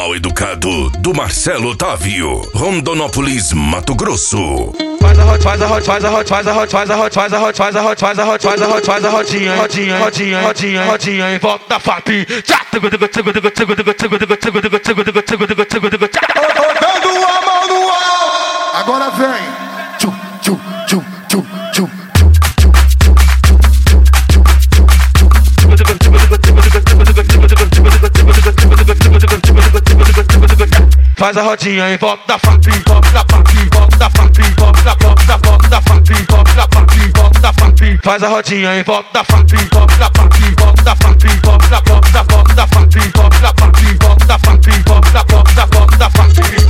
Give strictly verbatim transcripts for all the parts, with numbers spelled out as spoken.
mal educado do Marcelo Otávio, Rondonópolis, Mato Grosso. Faz a hot, faz a hot, faz a hot, faz a hot, faz a hot, faz a hot, faz a hot, faz a hot, faz a hot, faz a rodinha, rodinha, rodinha, rodinha, rodinha em volta da F A P. Botando a mão no ar. Agora vem. Tchum, tchum, tchum, tchum, tchum. Faz a rodinha em volta da F A P, volta da F A P, volta da F A P, volta da volta da volta da F A P, volta da F A P, volta da F A P. Faz a rodinha em volta da F A P, volta da F A P, volta da F A P, volta da volta da volta da F A P, volta da F A P, volta da F A P, volta da volta da volta da F A P.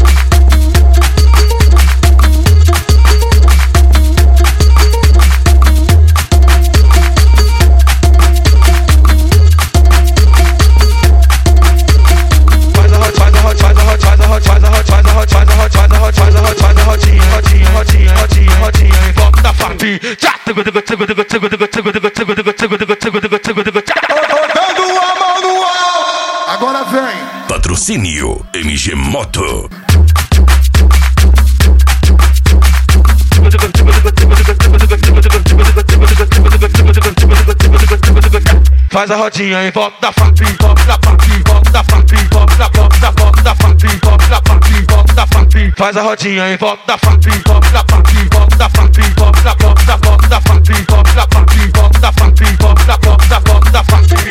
Botando a mão no ar. Agora vem. Patrocínio M G Moto. Faz a rodinha em volta da F A P, volta da F A P, volta da F A P, volta da volta da volta da F A P, volta da F A P, volta da F A P. Faz a rodinha em volta da F A P, volta da F A P, volta da F A P, volta da volta da volta da F A P, volta da F A P, volta da F A P, volta da volta da volta da F A P.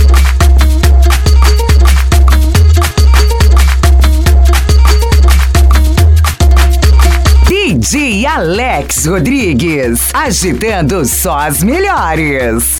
D J Alex Rodrigues, agitando só as melhores.